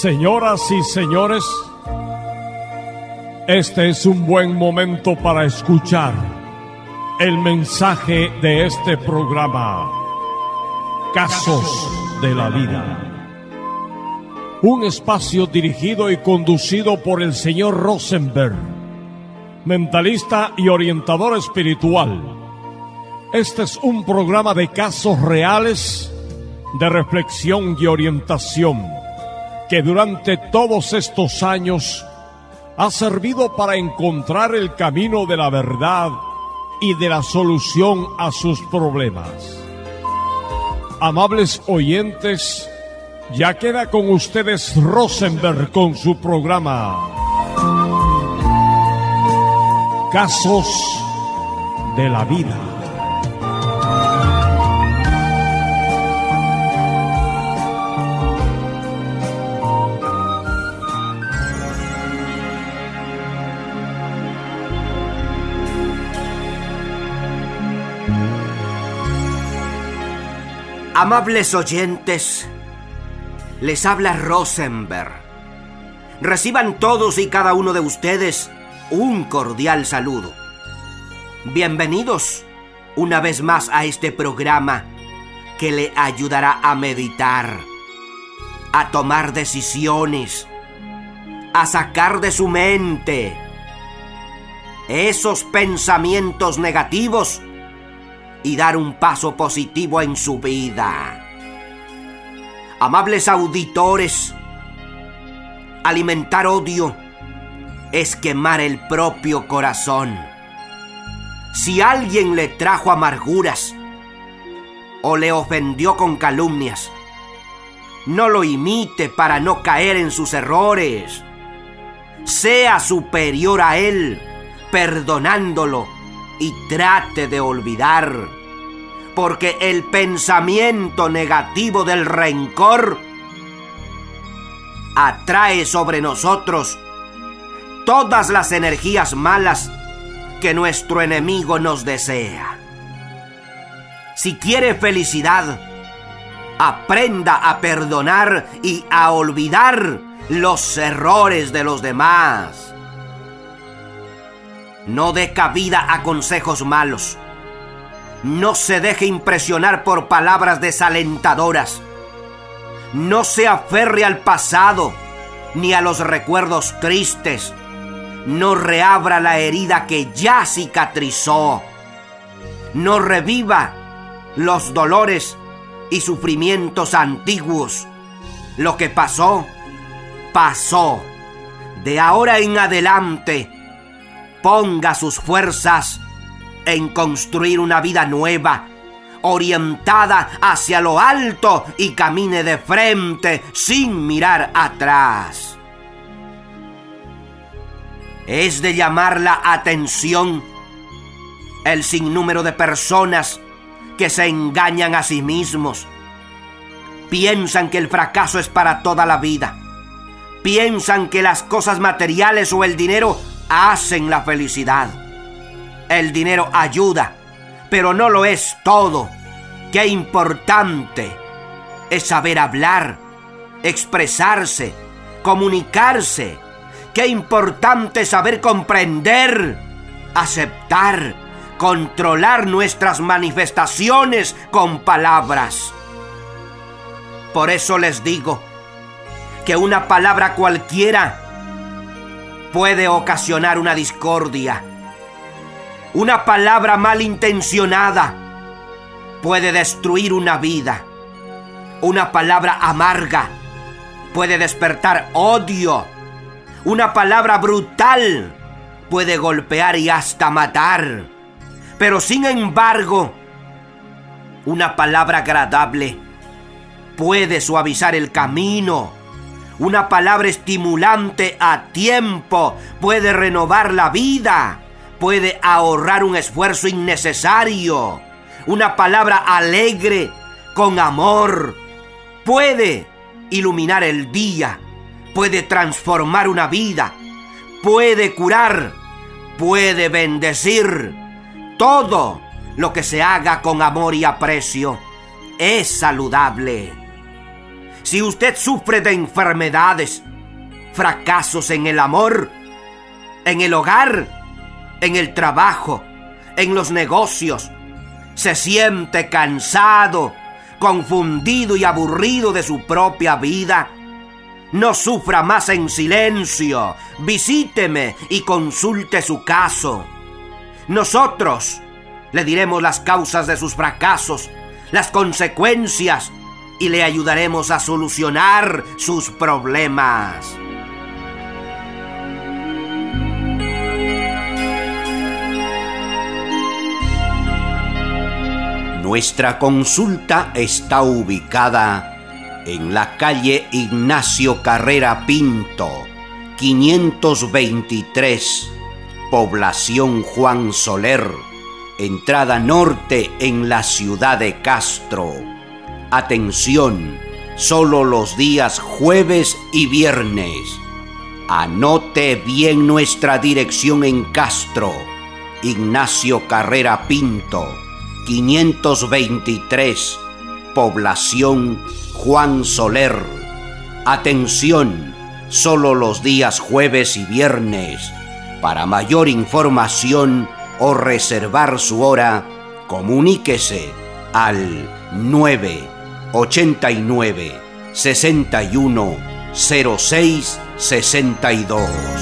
Señoras y señores, este es un buen momento para escuchar el mensaje de este programa, Casos de la Vida. Un espacio dirigido y conducido por el señor Rosenberg, mentalista y orientador espiritual. Este es un programa de casos reales, de reflexión y orientación, que durante todos estos años ha servido para encontrar el camino de la verdad y de la solución a sus problemas. Amables oyentes, ya queda con ustedes Rosenberg con su programa Casos de la Vida. Amables oyentes, les habla Rosenberg. Reciban todos y cada uno de ustedes un cordial saludo. Bienvenidos una vez más a este programa que le ayudará a meditar, a tomar decisiones, a sacar de su mente esos pensamientos negativos y dar un paso positivo en su vida. Amables auditores, alimentar odio es quemar el propio corazón. Si alguien le trajo amarguras o le ofendió con calumnias, no lo imite para no caer en sus errores. Sea superior a él, perdonándolo, y trate de olvidar, porque el pensamiento negativo del rencor atrae sobre nosotros todas las energías malas que nuestro enemigo nos desea. Si quiere felicidad, aprenda a perdonar y a olvidar los errores de los demás. No dé cabida a consejos malos. No se deje impresionar por palabras desalentadoras. No se aferre al pasado ni a los recuerdos tristes. No reabra la herida que ya cicatrizó. No reviva los dolores y sufrimientos antiguos. Lo que pasó, pasó. De ahora en adelante, ponga sus fuerzas en construir una vida nueva, orientada hacia lo alto, y camine de frente sin mirar atrás. Es de llamar la atención el sinnúmero de personas que se engañan a sí mismos. Piensan que el fracaso es para toda la vida. Piensan que las cosas materiales o el dinero hacen la felicidad. El dinero ayuda, pero no lo es todo. Qué importante es saber hablar, expresarse, comunicarse. Qué importante es saber comprender, aceptar, controlar nuestras manifestaciones con palabras. Por eso les digo que una palabra cualquiera puede ocasionar una discordia. Una palabra malintencionada puede destruir una vida. Una palabra amarga puede despertar odio. Una palabra brutal puede golpear y hasta matar. Pero sin embargo, una palabra agradable puede suavizar el camino. Una palabra estimulante a tiempo puede renovar la vida, puede ahorrar un esfuerzo innecesario. Una palabra alegre, con amor, puede iluminar el día, puede transformar una vida, puede curar, puede bendecir. Todo lo que se haga con amor y aprecio es saludable. Si usted sufre de enfermedades, fracasos en el amor, en el hogar, en el trabajo, en los negocios, se siente cansado, confundido y aburrido de su propia vida, no sufra más en silencio. Visíteme y consulte su caso. Nosotros le diremos las causas de sus fracasos, las consecuencias, y le ayudaremos a solucionar sus problemas. Nuestra consulta está ubicada en la calle Ignacio Carrera Pinto, 523, población Juan Soler, entrada norte en la ciudad de Castro. Atención, solo los días jueves y viernes. Anote bien nuestra dirección en Castro, Ignacio Carrera Pinto, 523, población Juan Soler. Atención, solo los días jueves y viernes. Para mayor información o reservar su hora, comuníquese al 989 61 06 62.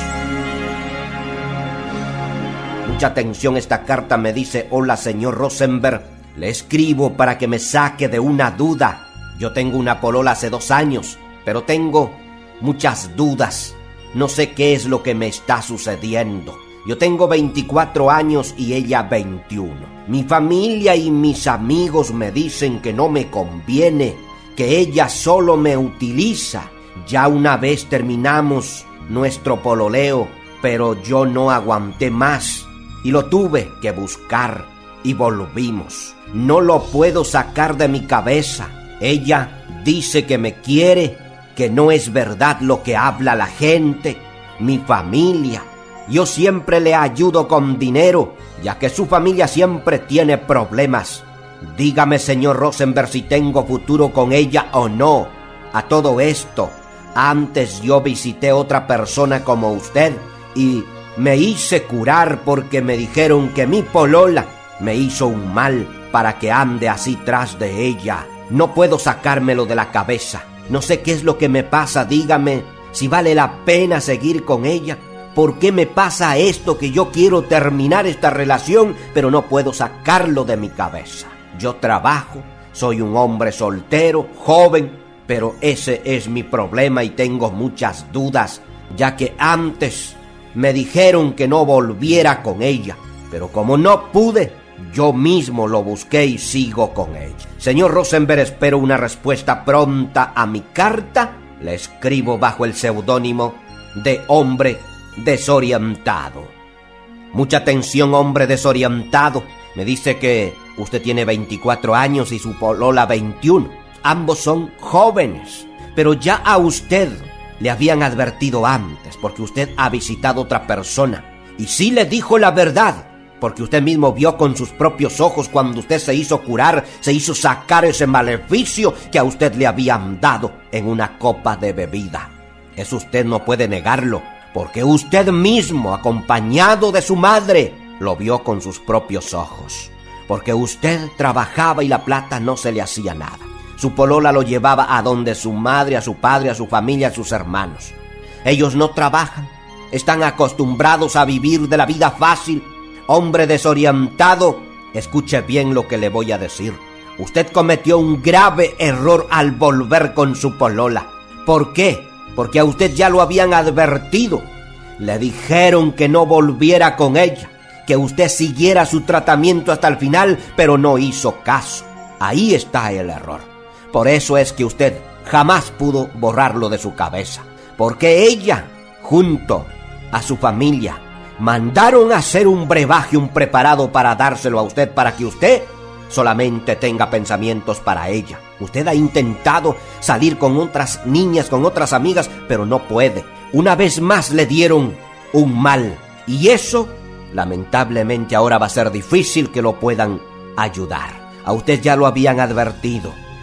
Mucha atención, esta carta me dice: hola señor Rosenberg, le escribo para que me saque de una duda. Yo tengo una polola hace 2 años, pero tengo muchas dudas. No sé qué es lo que me está sucediendo. Yo tengo 24 años y ella 21. Mi familia y mis amigos me dicen que no me conviene, que ella solo me utiliza. Ya una vez terminamos nuestro pololeo, pero yo no aguanté más y lo tuve que buscar y volvimos. No lo puedo sacar de mi cabeza. Ella dice que me quiere, que no es verdad lo que habla la gente, mi familia. Yo siempre le ayudo con dinero, ya que su familia siempre tiene problemas. Dígame, señor Rosenberg, si tengo futuro con ella o no. A todo esto, antes yo visité otra persona como usted y me hice curar porque me dijeron que mi polola me hizo un mal para que ande así tras de ella. No puedo sacármelo de la cabeza. No sé qué es lo que me pasa. Dígame si vale la pena seguir con ella. ¿Por qué me pasa esto, que yo quiero terminar esta relación, pero no puedo sacarlo de mi cabeza? Yo trabajo, soy un hombre soltero, joven, pero ese es mi problema y tengo muchas dudas, ya que antes me dijeron que no volviera con ella, pero como no pude, yo mismo lo busqué y sigo con ella. Señor Rosenberg, espero una respuesta pronta a mi carta. Le escribo bajo el seudónimo de Hombre Desorientado. Mucha atención, hombre desorientado. Me dice que usted tiene 24 años y su polola 21. Ambos son jóvenes, pero ya a usted le habían advertido antes, porque usted ha visitado otra persona. Y sí le dijo la verdad, porque usted mismo vio con sus propios ojos cuando usted se hizo curar, se hizo sacar ese maleficio que a usted le habían dado en una copa de bebida. Eso usted no puede negarlo, porque usted mismo, acompañado de su madre, lo vio con sus propios ojos. Porque usted trabajaba y la plata no se le hacía nada. Su polola lo llevaba a donde su madre, a su padre, a su familia, a sus hermanos. Ellos no trabajan, están acostumbrados a vivir de la vida fácil. Hombre desorientado, escuche bien lo que le voy a decir. Usted cometió un grave error al volver con su polola. ¿Por qué? Porque a usted ya lo habían advertido. Le dijeron que no volviera con ella, que usted siguiera su tratamiento hasta el final, pero no hizo caso. Ahí está el error. Por eso es que usted jamás pudo borrarlo de su cabeza. Porque ella, junto a su familia, mandaron a hacer un brebaje, un preparado para dárselo a usted, para que usted solamente tenga pensamientos para ella. Usted ha intentado salir con otras niñas, con otras amigas, pero no puede. Una vez más le dieron un mal. Y eso, lamentablemente, ahora va a ser difícil que lo puedan ayudar. A usted ya lo habían advertido.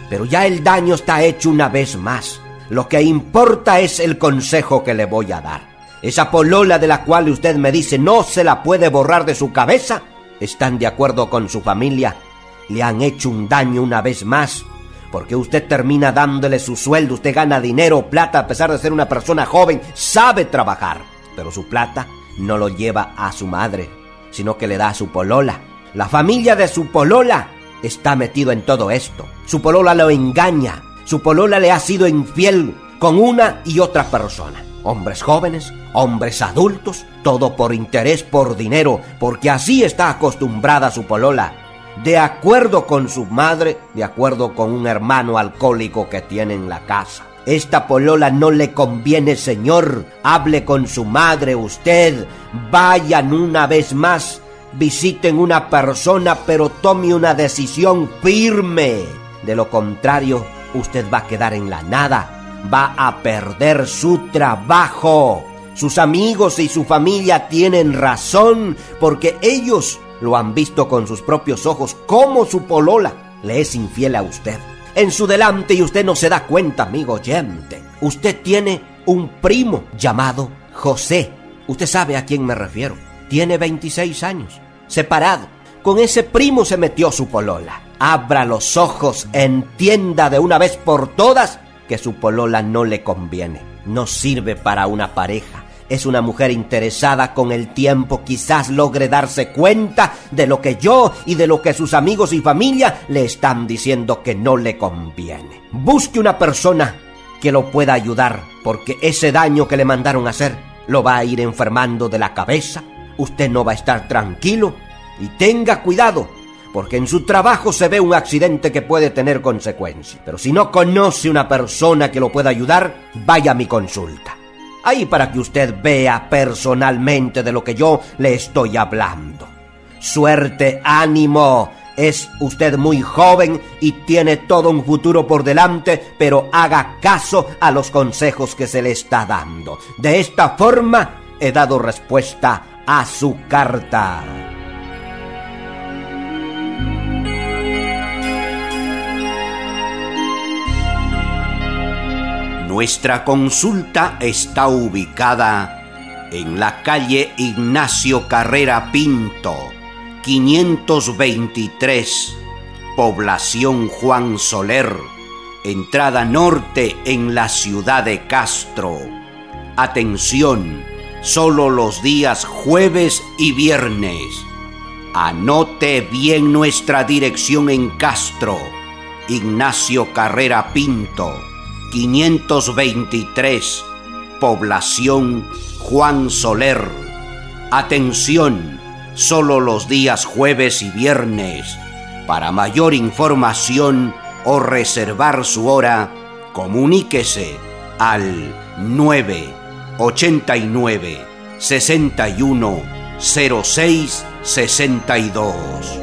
Pero ya el daño está hecho una vez más. Lo que importa es el consejo que le voy a dar. Esa polola de la cual usted me dice no se la puede borrar de su cabeza, ¿están de acuerdo con su familia? Le han hecho un daño una vez más, porque usted termina dándole su sueldo, usted gana dinero, plata, a pesar de ser una persona joven, sabe trabajar, pero su plata no lo lleva a su madre, sino que le da a su polola. La familia de su polola está metido en todo esto. Su polola lo engaña, su polola le ha sido infiel con una y otra persona. Hombres jóvenes, hombres adultos, todo por interés, por dinero, porque así está acostumbrada su polola. De acuerdo con su madre, de acuerdo con un hermano alcohólico que tiene en la casa. Esta polola no le conviene, señor. Hable con su madre usted. Vayan una vez más, visiten una persona, pero tome una decisión firme. De lo contrario, usted va a quedar en la nada. Va a perder su trabajo. Sus amigos y su familia tienen razón, porque ellos lo han visto con sus propios ojos, cómo su polola le es infiel a usted. En su delante, y usted no se da cuenta, amigo oyente. Usted tiene un primo llamado José. Usted sabe a quién me refiero. Tiene 26 años, separado. Con ese primo se metió su polola. Abra los ojos, entienda de una vez por todas que su polola no le conviene, no sirve para una pareja. Es una mujer interesada. Con el tiempo quizás logre darse cuenta de lo que yo y de lo que sus amigos y familia le están diciendo que no le conviene. Busque una persona que lo pueda ayudar, porque ese daño que le mandaron a hacer lo va a ir enfermando de la cabeza. Usted no va a estar tranquilo, y tenga cuidado, porque en su trabajo se ve un accidente que puede tener consecuencias. Pero si no conoce una persona que lo pueda ayudar, vaya a mi consulta. Ahí para que usted vea personalmente de lo que yo le estoy hablando. Suerte, ánimo. Es usted muy joven y tiene todo un futuro por delante, pero haga caso a los consejos que se le está dando. De esta forma he dado respuesta a su carta. Nuestra consulta está ubicada en la calle Ignacio Carrera Pinto, 523, población Juan Soler, entrada norte en la ciudad de Castro. Atención, solo los días jueves y viernes. Anote bien nuestra dirección en Castro, Ignacio Carrera Pinto, 523, población Juan Soler. Atención, solo los días jueves y viernes. Para mayor información o reservar su hora, comuníquese al 989 61 06 62.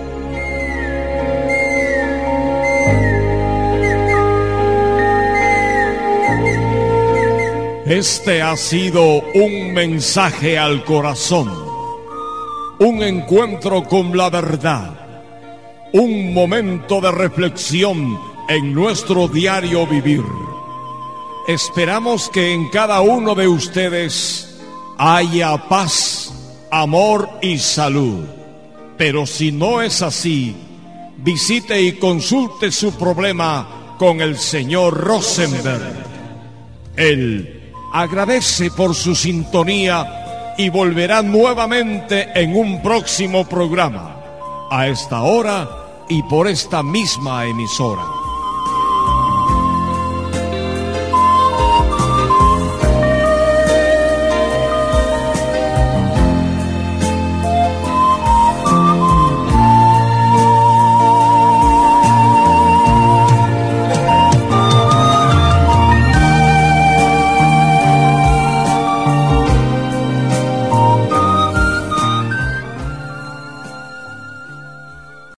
Este ha sido un mensaje al corazón, un encuentro con la verdad, un momento de reflexión en nuestro diario vivir. Esperamos que en cada uno de ustedes haya paz, amor y salud. Pero si no es así, visite y consulte su problema con el señor Rosenberg. Él agradece por su sintonía y volverá nuevamente en un próximo programa, a esta hora y por esta misma emisora.